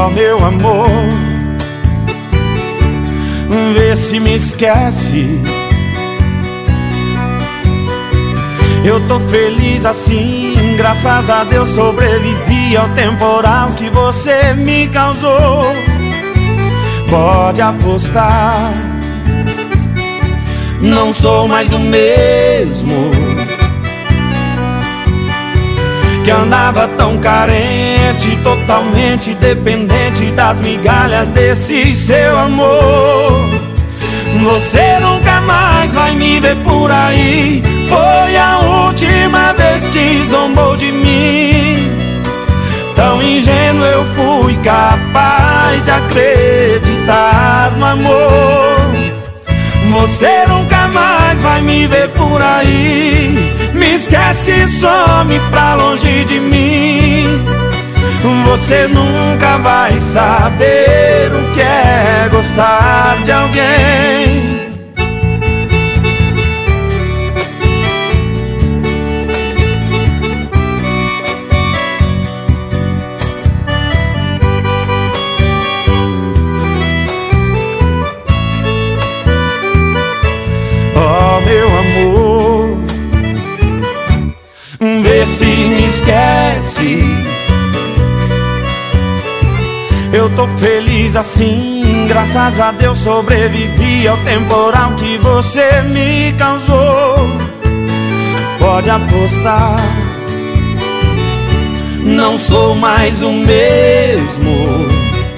Oh, meu amor, vê se me esquece. Eu tô feliz assim, graças a Deus sobrevivi ao temporal que você me causou. Pode apostar, não sou mais o mesmo que andava tão carente, totalmente dependente das migalhas desse seu amor. Você nunca mais vai me ver por aí, foi a última vez que zombou de mim. Tão ingênuo eu fui, capaz de acreditar no amor. Você nunca mais vai me ver por aí, me esquece e some pra longe de mim. Você nunca vai saber o que é gostar de alguém. Oh, meu amor, vê se me esquece. Eu tô feliz assim, graças a Deus sobrevivi ao temporal que você me causou. Pode apostar, não sou mais o mesmo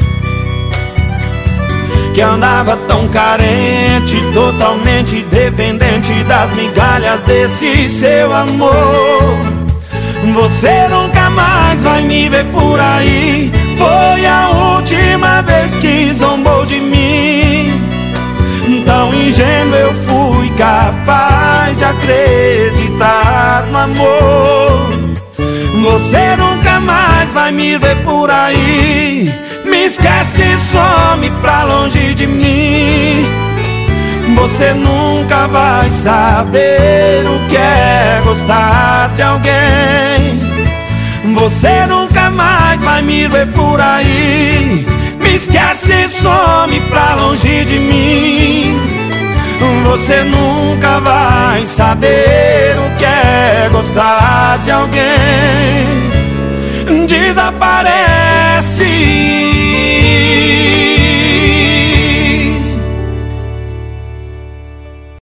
que andava tão carente, totalmente dependente das migalhas desse seu amor. Você nunca mais vai me ver por aí, foi a última vez que zombou de mim. Tão ingênuo eu fui, capaz de acreditar no amor. Você nunca mais vai me ver por aí, me esquece e some pra longe de mim. Você nunca vai saber o que é gostar de alguém. Você nunca mais vai me ver por aí, me esquece e some pra longe de mim. Você nunca vai saber o que é gostar de alguém. Desaparece